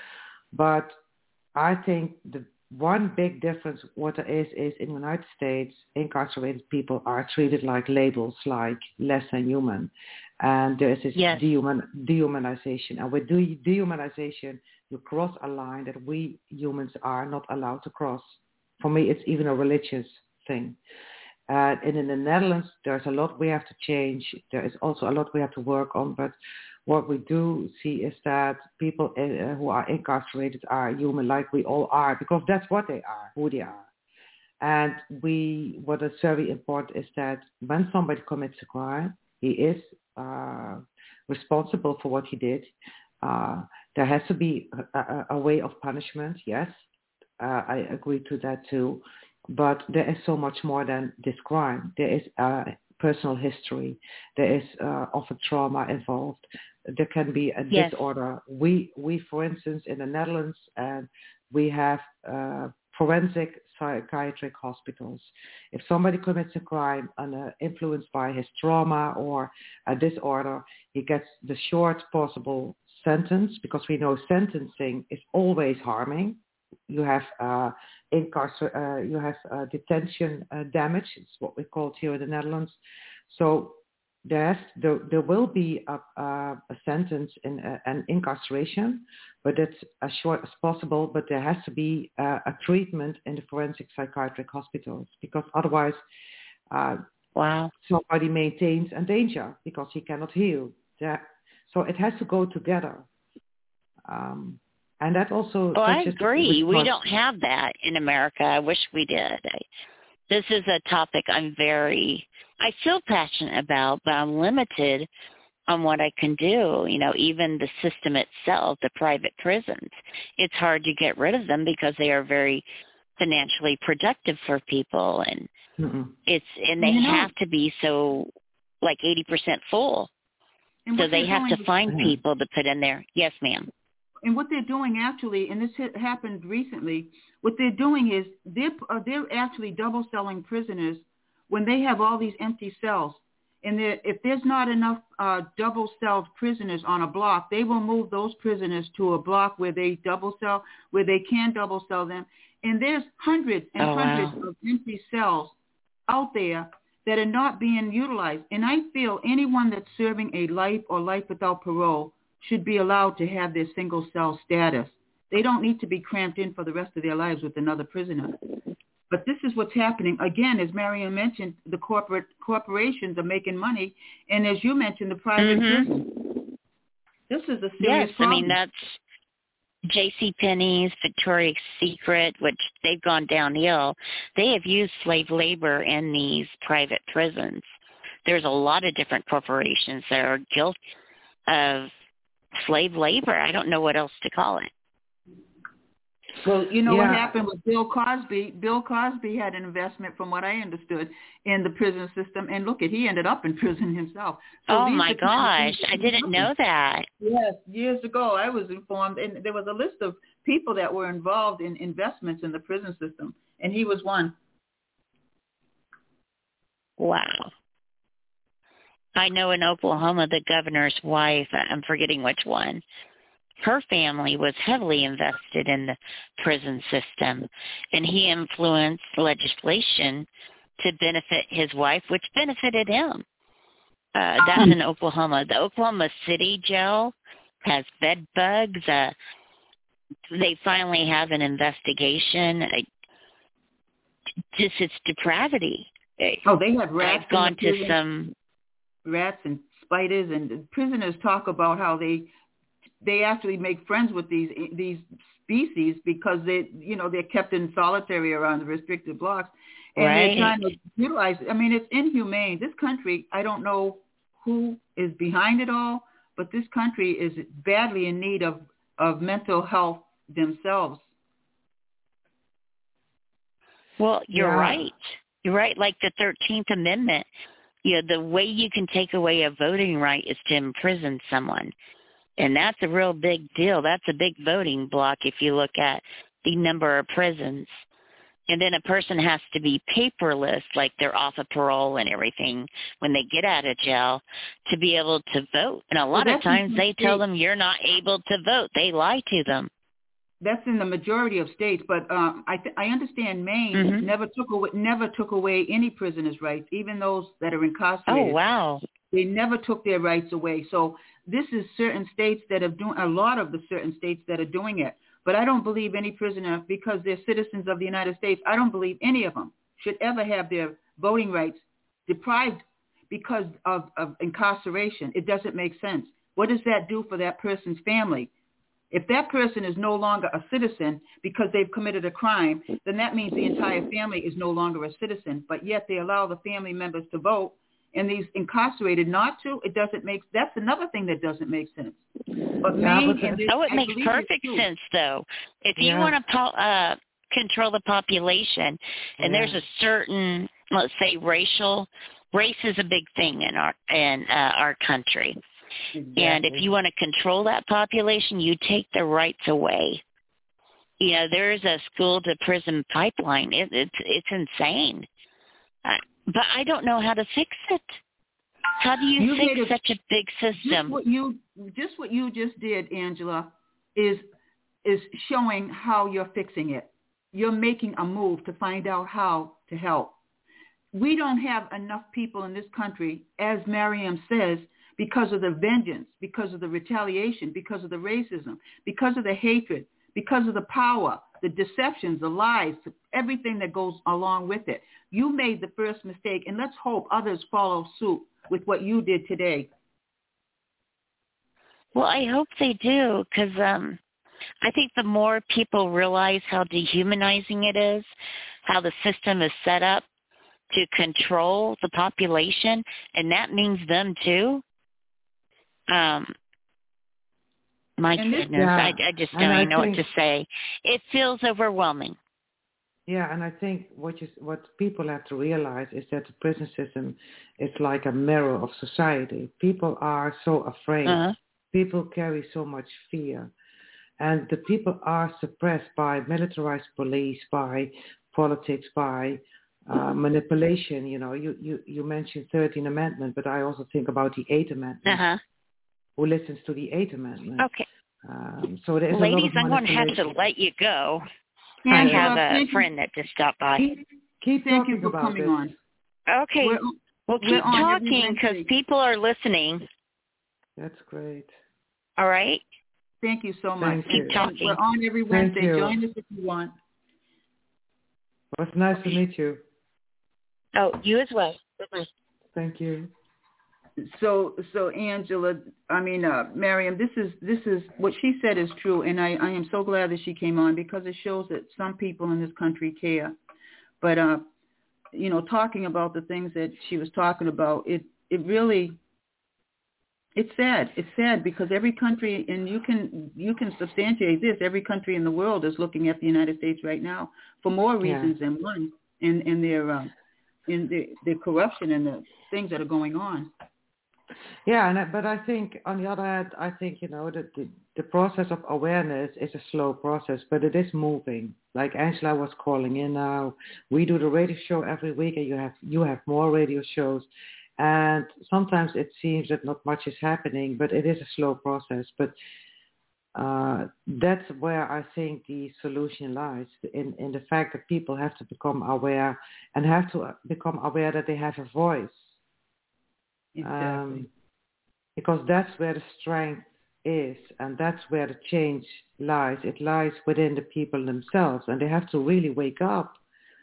But I think the one big difference what there is is in the United States, incarcerated people are treated like labels, like less than human. And there is this yes. dehuman, dehumanization. And with de- dehumanization, you cross a line that we humans are not allowed to cross. For me, it's even a religious thing. Uh, and in the Netherlands, there's a lot we have to change. There is also a lot we have to work on. But what we do see is that people uh, who are incarcerated are human like we all are, because that's what they are, who they are. And we, what is very important is that when somebody commits a crime, he is uh, responsible for what he did. Uh, there has to be a, a, a way of punishment, yes. Uh, I agree to that too. But there is so much more than this crime. There is uh, personal history. There is uh, often trauma involved. There can be a yes. disorder. We, we, for instance, in the Netherlands, and we have uh, forensic psychiatric hospitals. If somebody commits a crime and uh, influenced by his trauma or a disorder, he gets the short possible sentence, because we know sentencing is always harming. You have uh, incarcer- uh, you have uh, detention uh, damage. It's what we call it here in the Netherlands. So there's, there, there will be a, a, a sentence in uh, an incarceration, but it's as short as possible. But there has to be uh, a treatment in the forensic psychiatric hospitals, because otherwise uh, wow. somebody maintains a danger because he cannot heal. Yeah. So it has to go together. Um, And that also. Oh, I agree. We don't have that in America. I wish we did. I, this is a topic I'm very, I feel passionate about, but I'm limited on what I can do. You know, even the system itself, the private prisons, it's hard to get rid of them because they are very financially productive for people, and Mm-mm. it's and they you know, have to be so like eighty percent full. So they have to find to, people to put in there. Yes, ma'am. And what they're doing actually, and this happened recently, what they're doing is they're, uh, they're actually double selling prisoners when they have all these empty cells. And if there's not enough uh, double celled prisoners on a block, they will move those prisoners to a block where they double cell, where they can double cell them. And there's hundreds and oh, hundreds wow. of empty cells out there that are not being utilized. And I feel anyone that's serving a life or life without parole should be allowed to have their single cell status. They don't need to be cramped in for the rest of their lives with another prisoner. But this is what's happening. Again, as Marion mentioned, the corporate corporations are making money. And as you mentioned, the private mm-hmm. prison. This is a serious yes, problem. I mean, that's JCPenney's, Victoria's Secret, which they've gone downhill. They have used slave labor in these private prisons. There's a lot of different corporations that are guilty of slave labor. I don't know what else to call it. Well, you know yeah. what happened with Bill Cosby? Bill Cosby had an investment, from what I understood, in the prison system. And look, at he ended up in prison himself. So oh, my gosh. I didn't know that. Yes, years ago I was informed. And there was a list of people that were involved in investments in the prison system. And he was one. Wow. I know in Oklahoma, the governor's wife, I'm forgetting which one, her family was heavily invested in the prison system, and he influenced legislation to benefit his wife, which benefited him. Uh, that's in Oklahoma. The Oklahoma City jail has bed bugs. Uh, they finally have an investigation. I, just its depravity. Oh, they have rats. I've gone to some... rats and spiders, and prisoners talk about how they they actually make friends with these these species because they you know they're kept in solitary around the restricted blocks, and right. they're trying to utilize. I mean, it's inhumane. This country, I don't know who is behind it all, but this country is badly in need of, of mental health themselves. Well, you're Yeah. right. You're right. Like the thirteenth Amendment, you know, the way you can take away a voting right is to imprison someone. And that's a real big deal. That's a big voting block if you look at the number of prisons. And then a person has to be paperless, like they're off of parole and everything when they get out of jail, to be able to vote. And a lot well, of times they tell them you're not able to vote. They lie to them. That's in the majority of states, but uh, I th- I understand Maine mm-hmm. never took away never took away any prisoners' rights, even those that are incarcerated. Oh wow! They never took their rights away. So this is certain states that are doing a lot of the certain states that are doing it. But I don't believe any prisoner, because they're citizens of the United States, I don't believe any of them should ever have their voting rights deprived because of, of incarceration. It doesn't make sense. What does that do for that person's family? If that person is no longer a citizen because they've committed a crime, then that means the entire family is no longer a citizen, but yet they allow the family members to vote and these incarcerated not to. It doesn't make, that's another thing that doesn't make sense. But yeah, Maine but and this, oh, it I makes perfect sense, though. If you yeah. want to po- uh, control the population, and yeah. there's a certain, let's say, racial, race is a big thing in our in uh, our country. Exactly. And if you want to control that population, you take the rights away. You know, there's a school to prison pipeline. It, it's it's insane. Uh, but I don't know how to fix it. How do you, you fix a, such a big system? Just what you just what you just did, Angela, is is showing how you're fixing it. You're making a move to find out how to help. We don't have enough people in this country, as Miriam says, because of the vengeance, because of the retaliation, because of the racism, because of the hatred, because of the power, the deceptions, the lies, everything that goes along with it. You made the first mistake, and let's hope others follow suit with what you did today. Well, I hope they do, because um, I think the more people realize how dehumanizing it is, how the system is set up to control the population, and that means them too. Um, my and goodness, this, yeah. I, I just don't even know think, what to say. It feels overwhelming. Yeah, and I think what you, what people have to realize is that the prison system is like a mirror of society. People are so afraid. Uh-huh. People carry so much fear. And the people are suppressed by militarized police, by politics, by uh, manipulation. You know, you, you, you mentioned thirteenth Amendment, but I also think about the eighth Amendment. Uh-huh. Who listens to the eighth Amendment? Okay. Um, so there's Ladies, a lot of I'm going to have to let you go. I have a friend that just stopped by. Keep, keep Thank talking you for about coming it. on. Okay. We're, well, keep talking because people are listening. That's great. All right? Thank you so much. Thank keep you. talking. We're on every Wednesday. Join us if you want. It was nice to meet you. Oh, you as well. Bye-bye. Thank you. So, so Angela, I mean, uh, Miriam, this is this is what she said is true, and I, I am so glad that she came on because it shows that some people in this country care. But, uh, you know, talking about the things that she was talking about, it it really, it's sad. It's sad because every country, and you can you can substantiate this, every country in the world is looking at the United States right now for more reasons yeah. than one, in in their uh, in the the corruption and the things that are going on. Yeah, and, but I think, on the other hand, I think, you know, that the, the process of awareness is a slow process, but it is moving. Like Angela was calling in now. We do the radio show every week, and you have you have more radio shows. And sometimes it seems that not much is happening, but it is a slow process. But uh, that's where I think the solution lies, in, in the fact that people have to become aware and have to become aware that they have a voice. Exactly. Um, because that's where the strength is, and that's where the change lies. It lies within the people themselves, and they have to really wake up.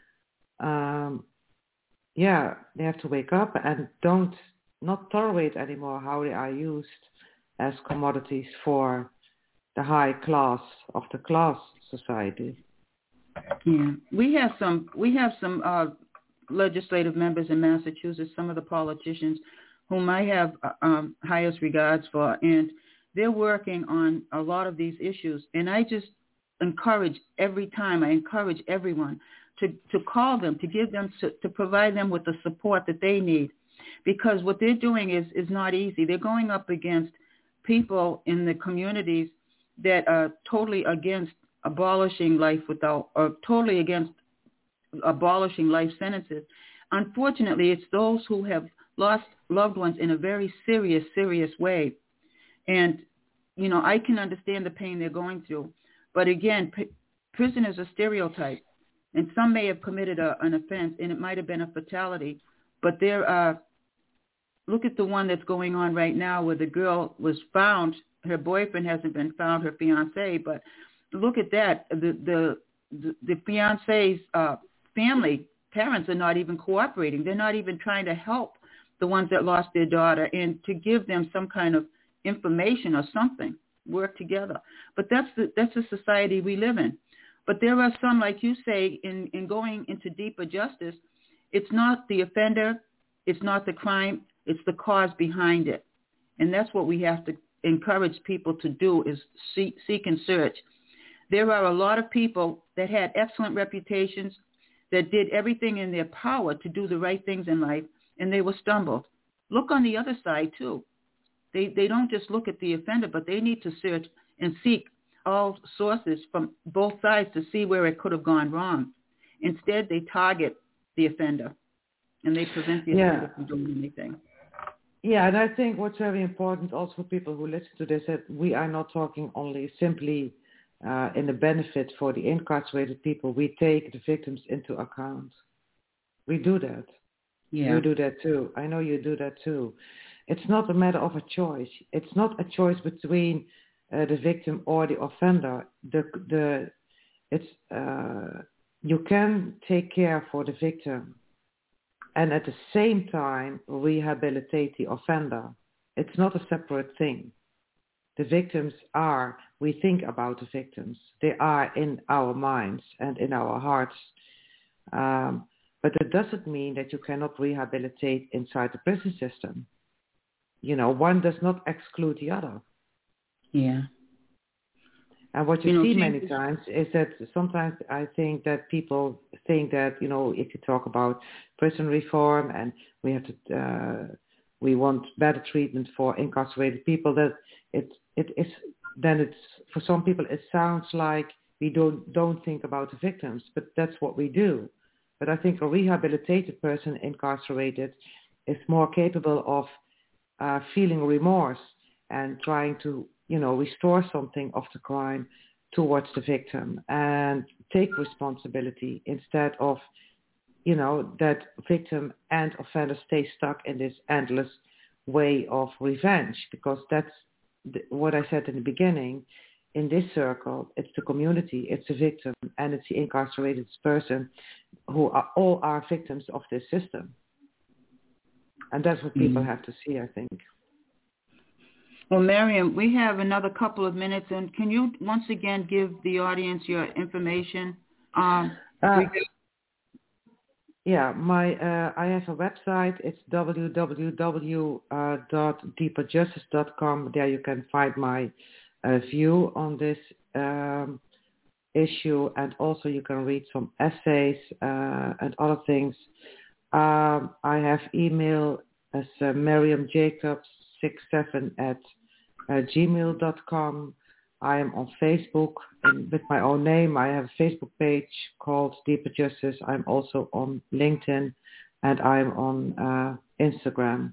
Um, yeah, they have to wake up and don't not tolerate anymore how they are used as commodities for the high class of the class society. Yeah, we have some. We have some uh, legislative members in Massachusetts. Some of the politicians whom I have um, highest regards for, and they're working on a lot of these issues. And I just encourage every time, I encourage everyone to, to call them, to give them, to, to provide them with the support that they need. Because what they're doing is, is not easy. They're going up against people in the communities that are totally against abolishing life without, or totally against abolishing life sentences. Unfortunately, it's those who have lost loved ones in a very serious, serious way. And, you know, I can understand the pain they're going through. But again, p- prison is a stereotype. And some may have committed a, an offense, and it might have been a fatality. But there are, look at the one that's going on right now where the girl was found. Her boyfriend hasn't been found, her fiance. But look at that. The, the, the, the fiance's uh, family, parents are not even cooperating. They're not even trying to help the ones that lost their daughter and to give them some kind of information or something, work together. But that's the, that's the society we live in. But there are some, like you say, in, in going into deeper justice, it's not the offender, it's not the crime, it's the cause behind it. And that's what we have to encourage people to do, is seek, seek and search. There are a lot of people that had excellent reputations, that did everything in their power to do the right things in life, and they were stumbled. Look on the other side, too. They they don't just look at the offender, but they need to search and seek all sources from both sides to see where it could have gone wrong. Instead, they target the offender, and they prevent the offender yeah. from doing anything. Yeah, and I think what's very important also for people who listen to this, that we are not talking only simply uh, in the benefit for the incarcerated people. We take the victims into account. We do that. Yeah. You do that too. I know you do that too. It's not a matter of a choice. It's not a choice between uh, the victim or the offender. The the it's uh, you can take care for the victim, and at the same time rehabilitate the offender. It's not a separate thing. The victims are. We think about the victims. They are in our minds and in our hearts. Um, But it doesn't mean that you cannot rehabilitate inside the prison system. You know, one does not exclude the other. Yeah. And what you, you know, see many is... times is that sometimes I think that people think that, you know, if you talk about prison reform and we have to, uh, we want better treatment for incarcerated people, that it it is then it's for some people it sounds like we don't don't think about the victims, but that's what we do. But I think a rehabilitated person incarcerated is more capable of uh, feeling remorse and trying to, you know, restore something of the crime towards the victim and take responsibility instead of, you know, that victim and offender stay stuck in this endless way of revenge, because that's the, what I said in the beginning. In this circle, it's the community, it's the victim, and it's the incarcerated person who are all are victims of this system. And that's what people mm-hmm. have to see, I think. Well, Miriam, we have another couple of minutes, and can you once again give the audience your information? Um, uh, yeah, my uh, I have a website. It's w w w dot deeper justice dot com. There you can find my uh, view on this um, issue, and also you can read some essays uh, and other things. Um, I have email as uh, Miriam Jacobs sixty-seven at uh, gmail dot com. I am on Facebook and with my own name. I have a Facebook page called Deeper Justice. I'm also on LinkedIn, and I'm on uh, Instagram.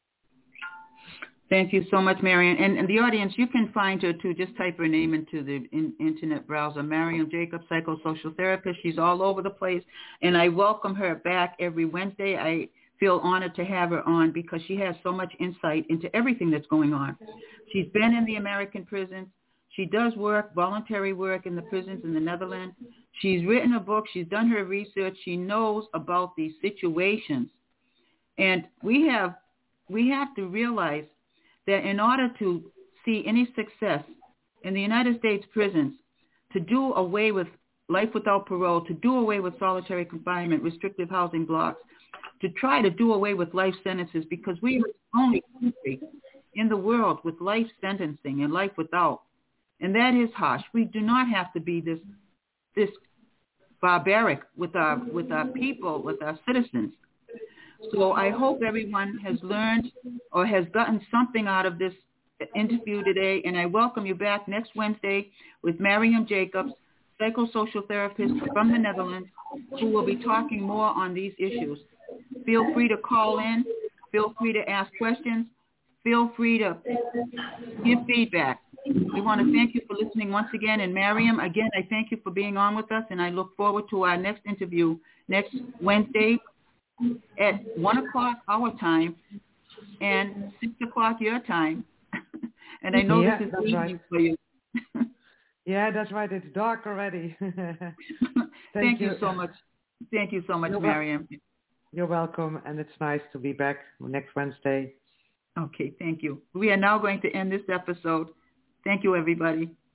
Thank you so much, Marian. And, and the audience, you can find her too. Just type her name into the in, internet browser, Marian Jacobs, psychosocial therapist. She's all over the place, and I welcome her back every Wednesday. I feel honored to have her on because she has so much insight into everything that's going on. She's been in the American prisons. She does work, voluntary work in the prisons in the Netherlands. She's written a book. She's done her research. She knows about these situations. And we have we have to realize that in order to see any success in the United States prisons, to do away with life without parole, to do away with solitary confinement, restrictive housing blocks, to try to do away with life sentences, because we are the only country in the world with life sentencing and life without. And that is harsh. We do not have to be this this barbaric with our with our people, with our citizens. So I hope everyone has learned or has gotten something out of this interview today, and I welcome you back next Wednesday with Mariam Jacobs, psychosocial therapist from the Netherlands, who will be talking more on these issues. Feel free to call in. Feel free to ask questions. Feel free to give feedback. We want to thank you for listening once again. And Mariam, again, I thank you for being on with us, and I look forward to our next interview next Wednesday at one o'clock our time and six o'clock your time. And I know yeah, this is evening right. for you. Yeah, that's right. It's dark already. Thank, thank you. you so much. Thank you so much, You're Mariam. Wel- You're welcome, and it's nice to be back next Wednesday. Okay, thank you. We are now going to end this episode. Thank you, everybody.